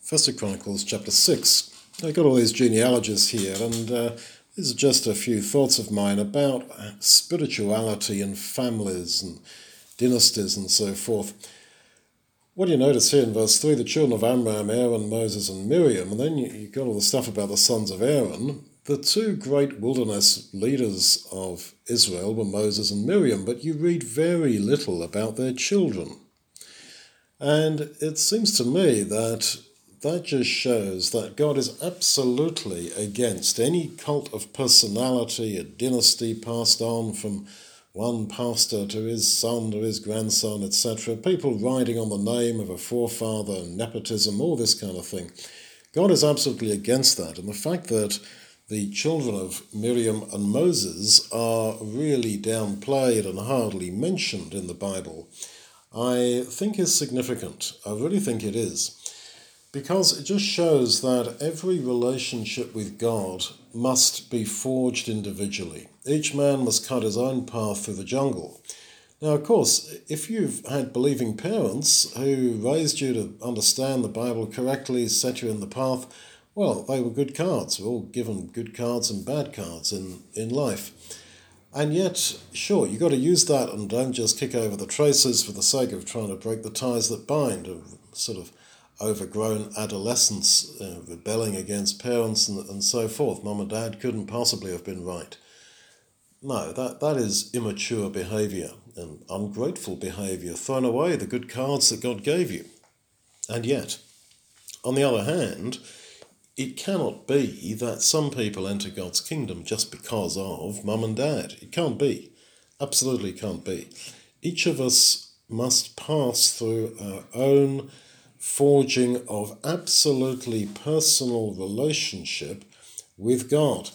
First of Chronicles chapter 6. I've got all these genealogies here, and these are just a few thoughts of mine about spirituality and families and dynasties and so forth. What do you notice here in verse 3? The children of Amram, Aaron, Moses and Miriam, and then you've got all the stuff about the sons of Aaron. The two great wilderness leaders of Israel were Moses and Miriam, but you read very little about their children. And it seems to me that just shows that God is absolutely against any cult of personality, a dynasty passed on from one pastor to his son, to his grandson, etc. People riding on the name of a forefather, nepotism, all this kind of thing. God is absolutely against that. And the fact that the children of Miriam and Moses are really downplayed and hardly mentioned in the Bible, I think is significant. I really think it is. Because it just shows that every relationship with God must be forged individually. Each man must cut his own path through the jungle. Now, of course, if you've had believing parents who raised you to understand the Bible correctly, set you in the path, well, they were good cards. We're all given good cards and bad cards in life. And yet, sure, you've got to use that and don't just kick over the traces for the sake of trying to break the ties that bind, of sort of overgrown adolescence, rebelling against parents and so forth. Mum and Dad couldn't possibly have been right. No, that is immature behaviour and ungrateful behaviour, throwing away the good cards that God gave you. And yet, on the other hand, it cannot be that some people enter God's kingdom just because of mum and dad. It can't be. Absolutely can't be. Each of us must pass through our own forging of absolutely personal relationship with God.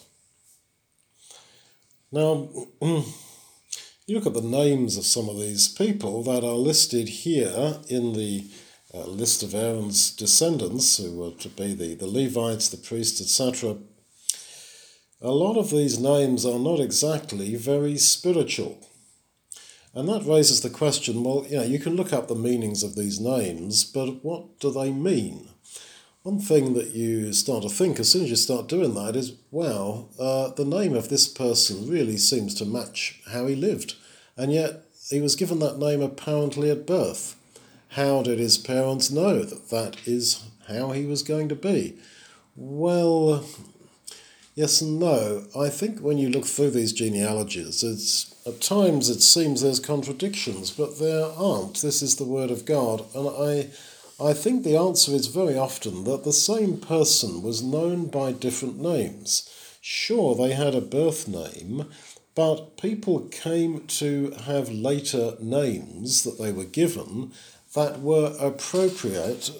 Now, you look at the names of some of these people that are listed here in the list of Aaron's descendants, who were to be the Levites, the priests, etc. A lot of these names are not exactly very spiritual. And that raises the question, well, you can look up the meanings of these names, but what do they mean? One thing that you start to think as soon as you start doing that is, wow, the name of this person really seems to match how he lived. And yet he was given that name apparently at birth. How did his parents know that that is how he was going to be? Well, yes and no. I think when you look through these genealogies, at times it seems there's contradictions, but there aren't. This is the word of God. And I think the answer is very often that the same person was known by different names. Sure, they had a birth name, but people came to have later names that they were given that were appropriate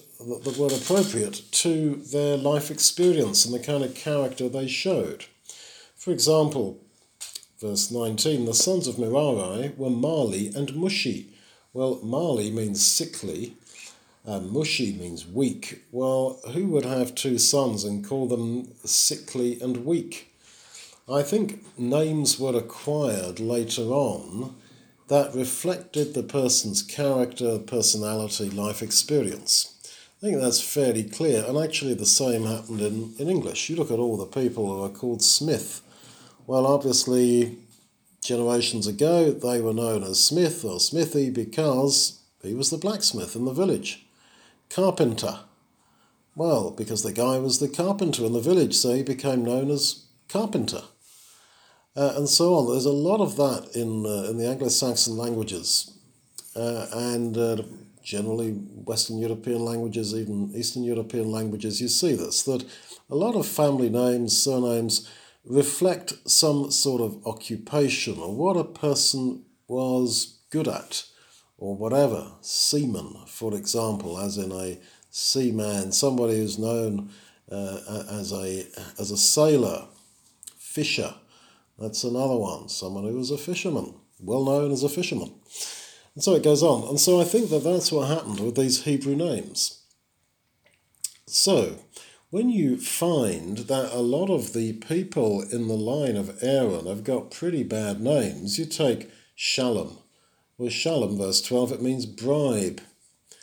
to their life experience and the kind of character they showed. For example, verse 19, the sons of Merari were Mahli and Mushi. Well, Mahli means sickly, and Mushi means weak. Well, who would have two sons and call them sickly and weak? I think names were acquired later on that reflected the person's character, personality, life experience. I think that's fairly clear, and actually the same happened in English. You look at all the people who are called Smith. Well, obviously, generations ago, they were known as Smith or Smithy because he was the blacksmith in the village. Carpenter. Well, because the guy was the carpenter in the village, so he became known as Carpenter. And so on. There's a lot of that in the Anglo-Saxon languages and generally Western European languages, even Eastern European languages. You see this, that a lot of family names, surnames, reflect some sort of occupation or what a person was good at or whatever. Seaman, for example, as in a seaman, somebody who's known as a sailor. Fisher. That's another one, someone who was a fisherman, well known as a fisherman. And so it goes on. And so I think that that's what happened with these Hebrew names. So when you find that a lot of the people in the line of Aaron have got pretty bad names, you take Shalom. Well, Shalom, verse 12, it means bribe.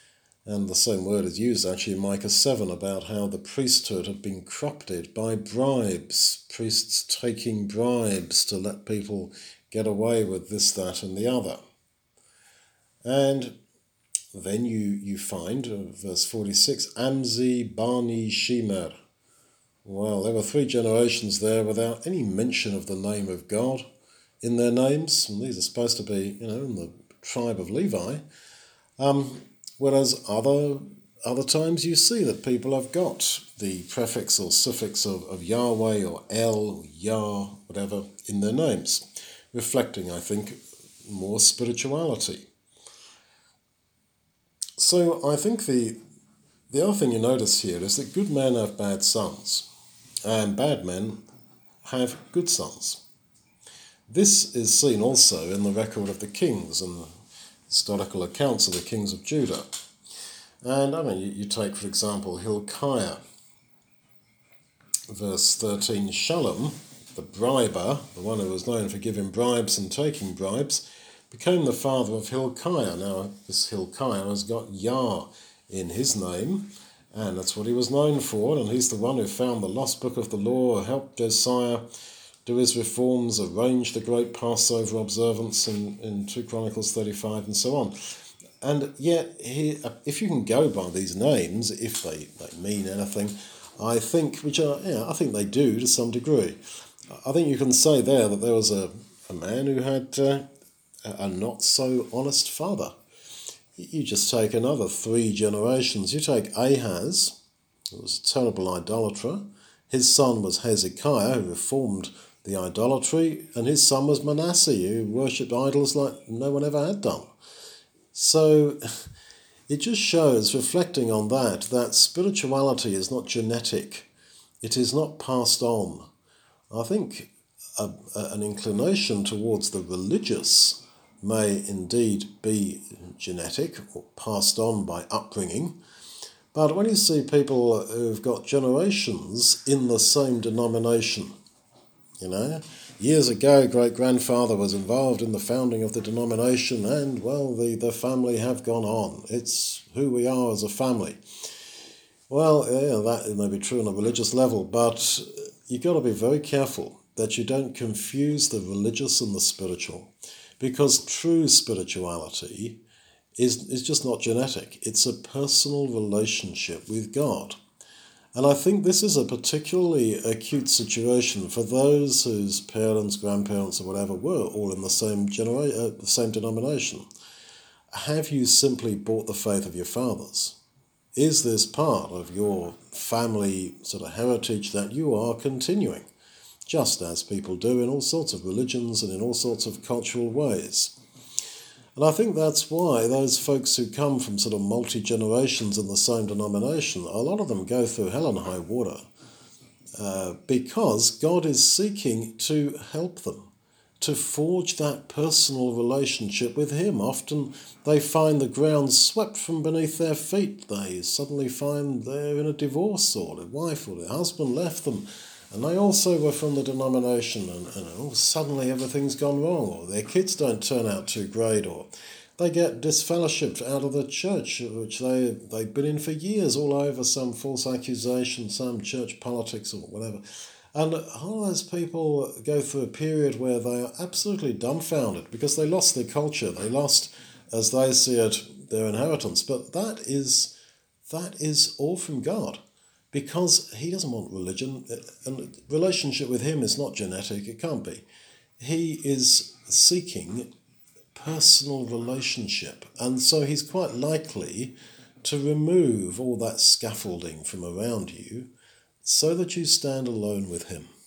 And the same word is used actually in Micah 7 about how the priesthood had been corrupted by bribes, priests taking bribes to let people get away with this, that and the other. And then you find, verse 46, Amzi, Bani, Shemer. Well, there were 3 generations there without any mention of the name of God in their names. And these are supposed to be, in the tribe of Levi. Whereas other times you see that people have got the prefix or suffix of Yahweh or El or Yah, whatever, in their names, reflecting, I think, more spirituality. So I think the other thing you notice here is that good men have bad sons, and bad men have good sons. This is seen also in the record of the kings and the historical accounts of the kings of Judah. And you take, for example, Hilkiah, verse 13, Shallum, the briber, the one who was known for giving bribes and taking bribes, became the father of Hilkiah. Now, this Hilkiah has got Yah in his name, and that's what he was known for, and he's the one who found the lost book of the law, helped Josiah do his reforms, arrange the great Passover observance in 2 Chronicles 35 and so on. And yet, if you can go by these names, if they mean anything, I think they do to some degree. I think you can say there that there was a man who had a not so honest father. You just take another 3 generations. You take Ahaz, who was a terrible idolater. His son was Hezekiah, who reformed the idolatry, and his son was Manasseh, who worshipped idols like no one ever had done. So it just shows, reflecting on that spirituality is not genetic. It is not passed on. I think an inclination towards the religious may indeed be genetic or passed on by upbringing. But when you see people who've got generations in the same denomination, years ago, great-grandfather was involved in the founding of the denomination, and, well, the family have gone on. It's who we are as a family. Well, that may be true on a religious level, but you've got to be very careful that you don't confuse the religious and the spiritual, because true spirituality is just not genetic. It's a personal relationship with God. And I think this is a particularly acute situation for those whose parents, grandparents, or whatever were all in the same denomination. Have you simply bought the faith of your fathers? Is this part of your family sort of heritage that you are continuing, just as people do in all sorts of religions and in all sorts of cultural ways? And I think that's why those folks who come from sort of multi-generations in the same denomination, a lot of them go through hell and high water because God is seeking to help them, to forge that personal relationship with Him. Often they find the ground swept from beneath their feet. They suddenly find they're in a divorce, or their wife or their husband left them, and they also were from the denomination, and suddenly everything's gone wrong, or their kids don't turn out too great, or they get disfellowshipped out of the church, which they've been in for years, all over some false accusation, some church politics or whatever. And all those people go through a period where they are absolutely dumbfounded because they lost their culture. They lost, as they see it, their inheritance. But that is all from God, because He doesn't want religion. And relationship with Him is not genetic. It can't be. He is seeking personal relationship. And so He's quite likely to remove all that scaffolding from around you so that you stand alone with Him.